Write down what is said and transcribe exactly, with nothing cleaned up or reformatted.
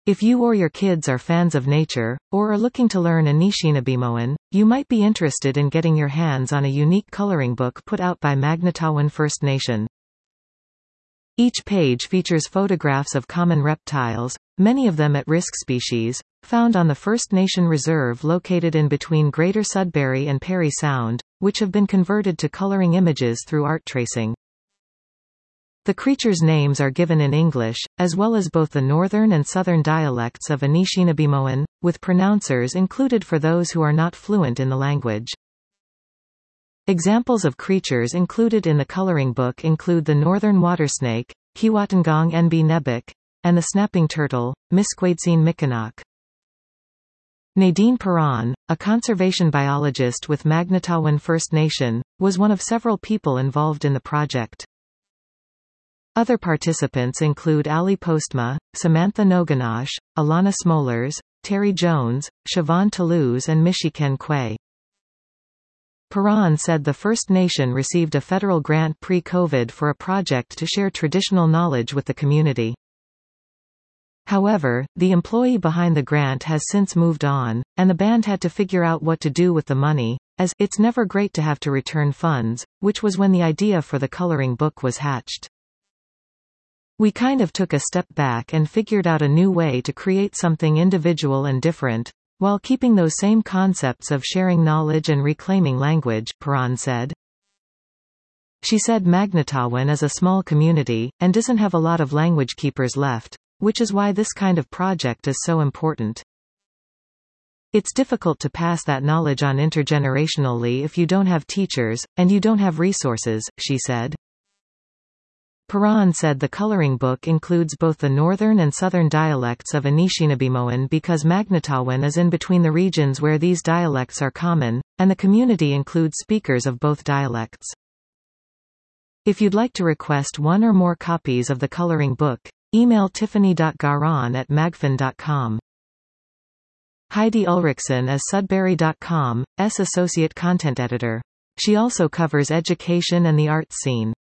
If you or your kids are fans of nature, or are looking to learn Anishinaabemowan, you might be interested in getting your hands on a unique coloring book put out by Magnetawan First Nation. Each page features photographs of common reptiles, many of them at-risk species, found on the First Nation Reserve located in between Greater Sudbury and Parry Sound, which have been converted to coloring images through art tracing. The creatures' names are given in English, as well as both the northern and southern dialects of Anishinaabemowan, with pronouncers included for those who are not fluent in the language. Examples of creatures included in the coloring book include the northern watersnake, Kiwatangong Nb Nebik, and the snapping turtle, Misquaidcine Mikanak. Nadine Perron, a conservation biologist with Magnetawan First Nation, was one of several people involved in the project. Other participants include Ali Postma, Samantha Noganash, Alana Smollers, Terry Jones, Siobhan Toulouse and Michiken Quay. Perron said the First Nation received a federal grant pre-COVID for a project to share traditional knowledge with the community. However, the employee behind the grant has since moved on, and the band had to figure out what to do with the money, as it's never great to have to return funds, which was when the idea for the coloring book was hatched. We kind of took a step back and figured out a new way to create something individual and different, while keeping those same concepts of sharing knowledge and reclaiming language, Perron said. She said Magnetawan is a small community, and doesn't have a lot of language keepers left, which is why this kind of project is so important. It's difficult to pass that knowledge on intergenerationally if you don't have teachers, and you don't have resources, she said. Perron said the coloring book includes both the northern and southern dialects of Anishinaabemowan because Magnetawan is in between the regions where these dialects are common, and the community includes speakers of both dialects. If you'd like to request one or more copies of the coloring book, email tiffany dot garon at magfin dot com. Heidi Ulrichsen is Sudbury dot com's Associate Content Editor. She also covers education and the arts scene.